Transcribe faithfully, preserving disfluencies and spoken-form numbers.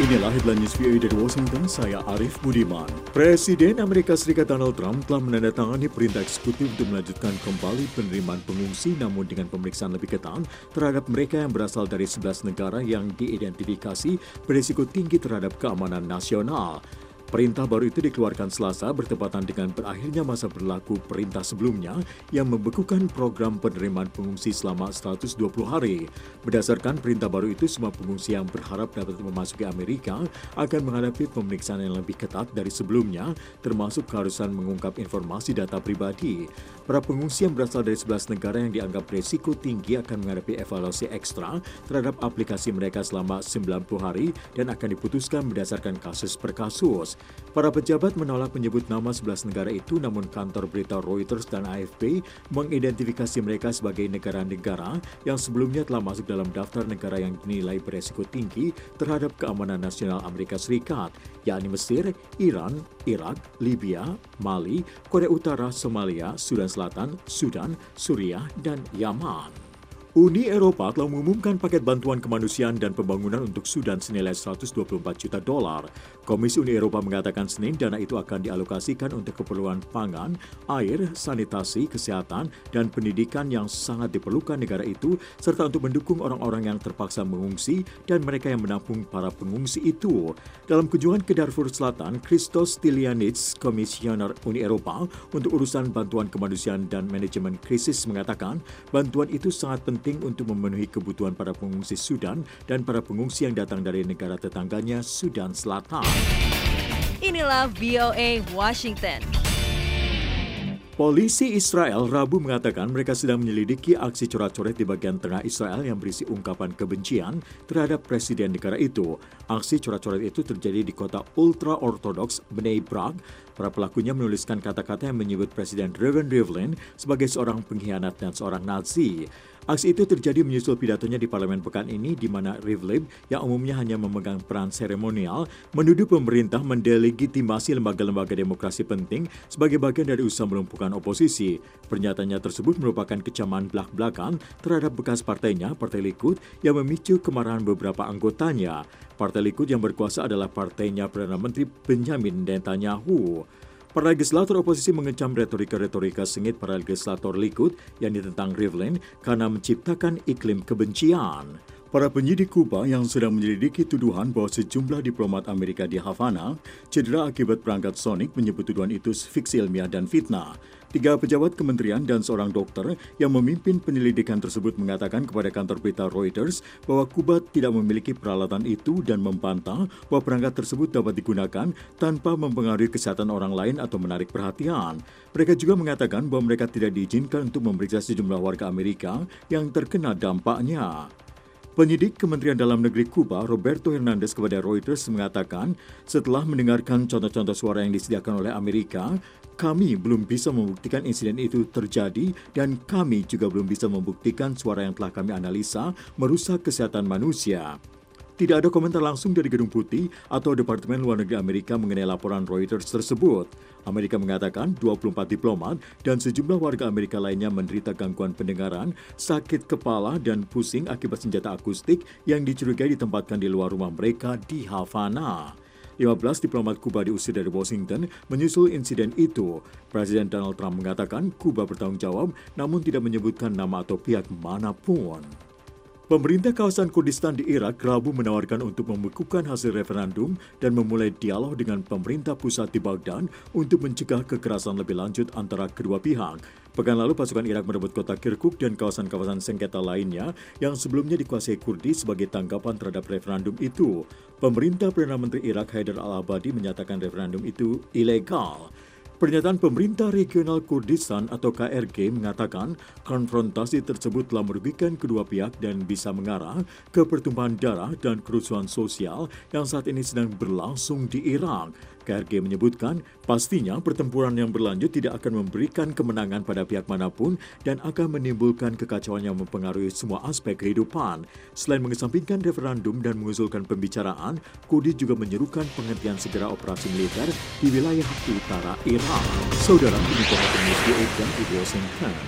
Inilah headline news V O A dari Washington, saya Arif Budiman. Presiden Amerika Serikat Donald Trump telah menandatangani perintah eksekutif untuk melanjutkan kembali penerimaan pengungsi namun dengan pemeriksaan lebih ketat terhadap mereka yang berasal dari sebelas negara yang diidentifikasi berisiko tinggi terhadap keamanan nasional. Perintah baru itu dikeluarkan Selasa bertepatan dengan berakhirnya masa berlaku perintah sebelumnya yang membekukan program penerimaan pengungsi selama seratus dua puluh hari. Berdasarkan perintah baru itu, semua pengungsi yang berharap dapat memasuki Amerika akan menghadapi pemeriksaan yang lebih ketat dari sebelumnya, termasuk keharusan mengungkap informasi data pribadi. Para pengungsi yang berasal dari sebelas negara yang dianggap berisiko tinggi akan menghadapi evaluasi ekstra terhadap aplikasi mereka selama sembilan puluh hari dan akan diputuskan berdasarkan kasus per kasus. Para pejabat menolak menyebut nama sebelas negara itu, namun kantor berita Reuters dan A F P mengidentifikasi mereka sebagai negara-negara yang sebelumnya telah masuk dalam daftar negara yang dinilai beresiko tinggi terhadap keamanan nasional Amerika Serikat, yakni Mesir, Iran, Irak, Libya, Mali, Korea Utara, Somalia, Sudan Selatan, Sudan, Suriah, dan Yaman. Uni Eropa telah mengumumkan paket bantuan kemanusiaan dan pembangunan untuk Sudan senilai seratus dua puluh empat juta dolar. Komisi Uni Eropa mengatakan Senin dana itu akan dialokasikan untuk keperluan pangan, air, sanitasi, kesehatan, dan pendidikan yang sangat diperlukan negara itu, serta untuk mendukung orang-orang yang terpaksa mengungsi dan mereka yang menampung para pengungsi itu. Dalam kunjungan ke Darfur Selatan, Christos Stylianides, Komisioner Uni Eropa untuk urusan bantuan kemanusiaan dan manajemen krisis mengatakan bantuan itu sangat penting penting untuk memenuhi kebutuhan para pengungsi Sudan dan para pengungsi yang datang dari negara tetangganya Sudan Selatan. Inilah V O A Washington. Polisi Israel Rabu mengatakan mereka sedang menyelidiki aksi coret-coret di bagian tengah Israel yang berisi ungkapan kebencian terhadap presiden negara itu. Aksi coret-coret itu terjadi di kota ultra-ortodoks Bnei Brak. Para pelakunya menuliskan kata-kata yang menyebut Presiden Reuven Rivlin sebagai seorang pengkhianat dan seorang Nazi. Aksi itu terjadi menyusul pidatonya di parlemen pekan ini, di mana Rivlin, yang umumnya hanya memegang peran seremonial, menuduh pemerintah mendelegitimasi lembaga-lembaga demokrasi penting sebagai bagian dari usaha melumpuhkan oposisi. Pernyataannya tersebut merupakan kecaman belak-belakan terhadap bekas partainya, Partai Likud, yang memicu kemarahan beberapa anggotanya. Partai Likud yang berkuasa adalah partainya Perdana Menteri Benjamin Netanyahu. Para legislator oposisi mengecam retorika-retorika sengit para legislator Likud yang ditentang Rivlin karena menciptakan iklim kebencian. Para penyidik Kuba yang sedang menyelidiki tuduhan bahwa sejumlah diplomat Amerika di Havana cedera akibat perangkat sonik menyebut tuduhan itu fiksi ilmiah dan fitnah. Tiga pejabat kementerian dan seorang dokter yang memimpin penyelidikan tersebut mengatakan kepada kantor berita Reuters bahwa Kuba tidak memiliki peralatan itu dan membantah bahwa perangkat tersebut dapat digunakan tanpa mempengaruhi kesehatan orang lain atau menarik perhatian. Mereka juga mengatakan bahwa mereka tidak diizinkan untuk memeriksa sejumlah warga Amerika yang terkena dampaknya. Penyidik Kementerian Dalam Negeri Kuba, Roberto Hernandez, kepada Reuters mengatakan, setelah mendengarkan contoh-contoh suara yang disediakan oleh Amerika, kami belum bisa membuktikan insiden itu terjadi dan kami juga belum bisa membuktikan suara yang telah kami analisa merusak kesehatan manusia. Tidak ada komentar langsung dari Gedung Putih atau Departemen Luar Negeri Amerika mengenai laporan Reuters tersebut. Amerika mengatakan dua puluh empat diplomat dan sejumlah warga Amerika lainnya menderita gangguan pendengaran, sakit kepala, dan pusing akibat senjata akustik yang dicurigai ditempatkan di luar rumah mereka di Havana. lima belas diplomat Kuba diusir dari Washington menyusul insiden itu. Presiden Donald Trump mengatakan Kuba bertanggung jawab namun tidak menyebutkan nama atau pihak manapun. Pemerintah kawasan Kurdistan di Irak Rabu menawarkan untuk membekukan hasil referendum dan memulai dialog dengan pemerintah pusat di Baghdad untuk mencegah kekerasan lebih lanjut antara kedua pihak. Pekan lalu pasukan Irak merebut kota Kirkuk dan kawasan-kawasan sengketa lainnya yang sebelumnya dikuasai Kurdi sebagai tanggapan terhadap referendum itu. Pemerintah Perdana Menteri Irak Haidar al-Abadi menyatakan referendum itu ilegal. Pernyataan pemerintah regional Kurdistan atau K R G mengatakan konfrontasi tersebut telah merugikan kedua pihak dan bisa mengarah ke pertumpahan darah dan kerusuhan sosial yang saat ini sedang berlangsung di Irak. K R G menyebutkan pastinya pertempuran yang berlanjut tidak akan memberikan kemenangan pada pihak manapun dan akan menimbulkan kekacauan yang mempengaruhi semua aspek kehidupan. Selain mengesampingkan referendum dan mengusulkan pembicaraan, Kurdi juga menyerukan penghentian segera operasi militer di wilayah utara Irak. Saudara, ini komentar news di Washington.